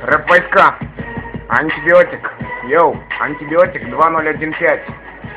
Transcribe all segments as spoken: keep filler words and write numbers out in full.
Рэп-войска. Антибиотик. Йоу, антибиотик два ноль один пять.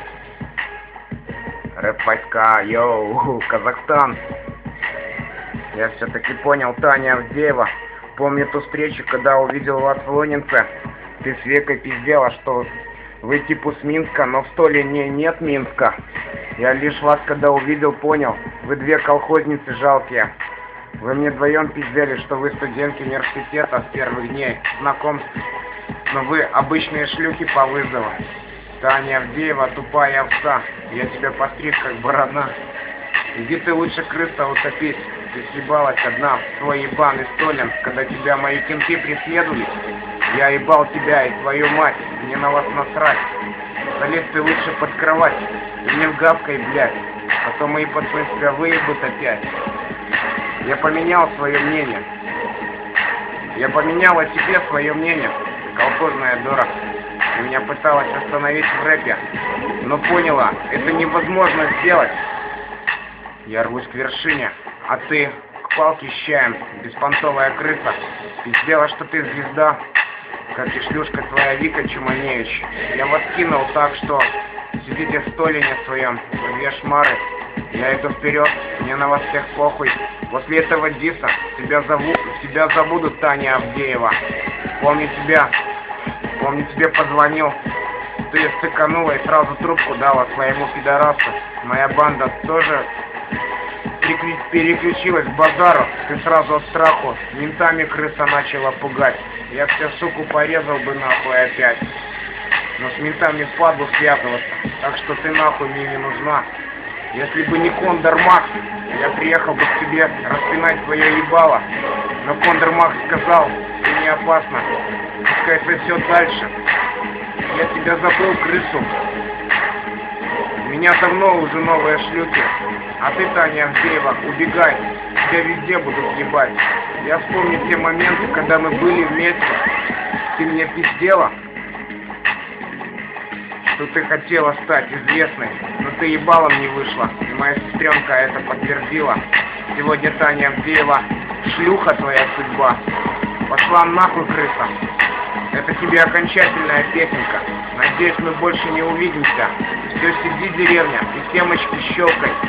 Рэп-войска. Йоу, Казахстан. Я все-таки понял, Таня Авдеева. Помню ту встречу, когда увидел вас в Лонинце. Ты с Векой пиздела, что вы типа с Минска, но в столе не, нет Минска. Я лишь вас когда увидел, понял. Вы две колхозницы жалкие. Вы мне вдвоем пиздели, что вы студентки университета с первых дней знакомств. Но вы обычные шлюхи по вызову. Таня Авдеева, тупая овца. Я тебя постриг как барана. Иди ты лучше крыса утопись. Ты съебалась одна в свой ебаный столен, когда тебя мои кенты преследовали. Я ебал тебя и твою мать. Мне на вас насрать. Залезь ты лучше под кровать. Ты не вгавкай, блядь. А то мои пацаны тебя выебут опять. Я поменял свое мнение. Я поменял о тебе свое мнение. Колхозная дура. Ты меня пыталась остановить в рэпе. Но поняла, это невозможно сделать. Я рвусь к вершине, а ты к палке с чаем, беспонтовая крыса. Пиздела, что ты звезда, как и шлюшка твоя Вика Чуманевич. Я вас кинул так, что сидите в столине своем, вы две шмары. Я иду вперед, мне на вас всех похуй. После этого диса тебя зовут, тебя забудут, Таня Авдеева. Помню тебя, помню тебе позвонил. Ты стыканула и сразу трубку дала своему пидорасу. Моя банда тоже переключилась к базару. Ты сразу от страху ментами крыса начала пугать. Я тебя, суку, порезал бы нахуй опять. Но с ментами впадлу связываться. Так что ты нахуй мне не нужна. Если бы не Кондор Макс, я приехал бы к тебе распинать твое ебало. Но Кондор Макс сказал, ты не опасно. Пускай сосет дальше. Я тебя забыл, крысу. У меня давно уже новые шлюхи. А ты, Таня Авдеева, убегай. Тебя везде будут ебать. Я вспомню те моменты, когда мы были вместе. Ты мне пиздела, что ты хотела стать известной, но ты ебалом не вышла, и моя сестренка это подтвердила. Сегодня, Таня Авдеева, шлюха твоя судьба. Пошла нахуй, крыса. Это тебе окончательная песенка. Надеюсь, мы больше не увидимся. Все, сиди, деревня, и семечки щелкай.